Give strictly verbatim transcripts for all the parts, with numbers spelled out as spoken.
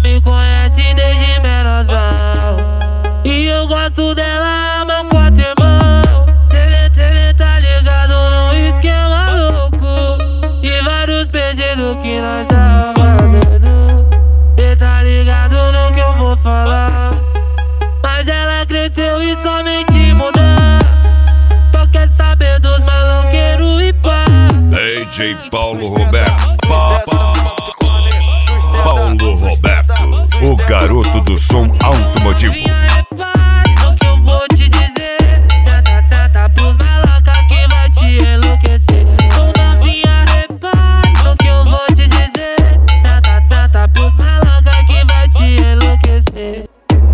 me conhece desde menosão. E eu gosto dela, mão com a temão. Cê, cê tá ligado no esquema louco. E vários pedidos que nós tava dando. Cê tá ligado no que eu vou falar. Mas ela cresceu e somente mudou. Só quer saber dos maloqueiros e pá. D J Paulo Roberto, pa, pa, Paulo Roberto, o garoto do som automotivo. O que eu vou te dizer, senta, senta pros maloca que vai te enlouquecer. Tu novinha, repara o que eu vou te dizer, senta, senta pros maloca que vai te enlouquecer.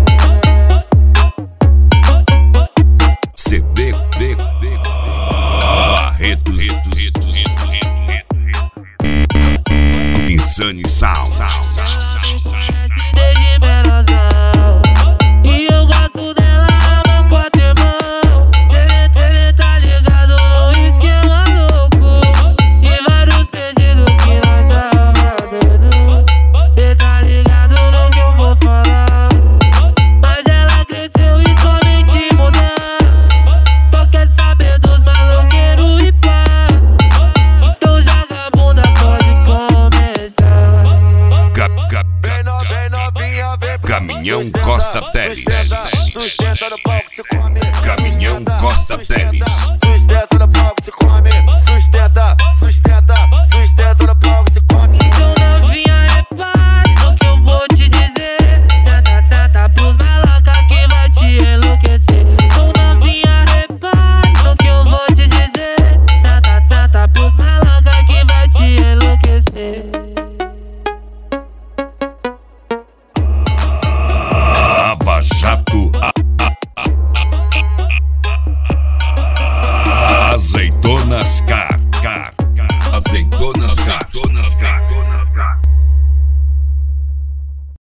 C D, D, D, Barretos, Insane Sound. Desde menosão. E eu gosto dela, mão com a temão. Cê, cê tá ligado no esquema louco. E vários pedidos que nós tava dando. Cê tá ligado no que eu vou falar. Mas ela cresceu e somente mudou. Só quer saber dos maloqueiros e pá. Então joga a bunda, pode começar. Ca, ca, Caminhão Costa Teles. Sustenta no palco, se come. Caminhão Costa Teles. Sustenta no palco, se come. Sustenta, sustenta, sustenta no palco, se come. Então novinha, repara o que eu vou te dizer, senta, senta pros maloca que vai te enlouquecer. Então novinha, repara o que eu vou te dizer, senta, senta pros maloca que vai te enlouquecer. Lava Jato, a, a, a, Azeitonas Car, Car, Car, Azeitonas Car.